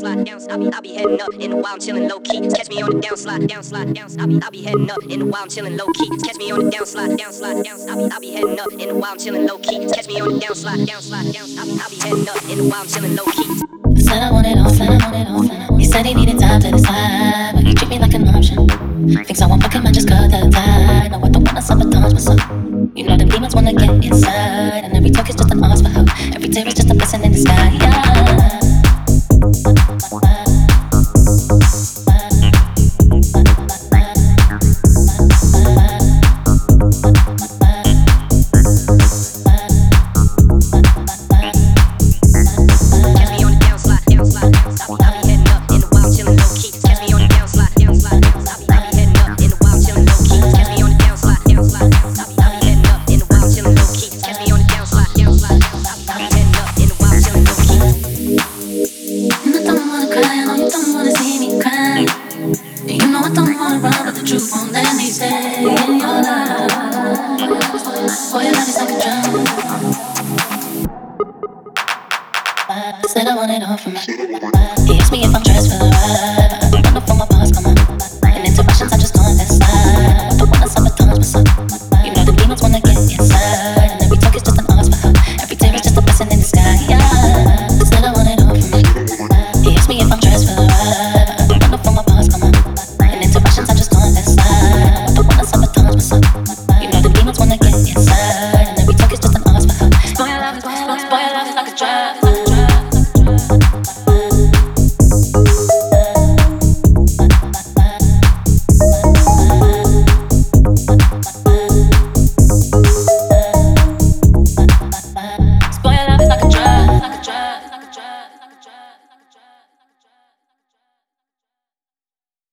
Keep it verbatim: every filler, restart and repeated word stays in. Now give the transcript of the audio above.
slide, down, I be, I be heading up in the wild, chillin' low key. Catch me on the down slide, down slide, down, I be, I be heading up in the wild, chillin' low key. Catch me on the down slide, down slide, down, I be, I be heading up in the wild, chillin' low key. Catch me on the down slide, down slide, down, I be, I be heading up in the wild, chillin' low key. Said I want it all, said I want it all. He said he needed time to decide, but he treat me like an option. Thinks I won't fuck him, I just cut the tie. No, I don't wanna sabotage myself. You know the demons wanna get inside, and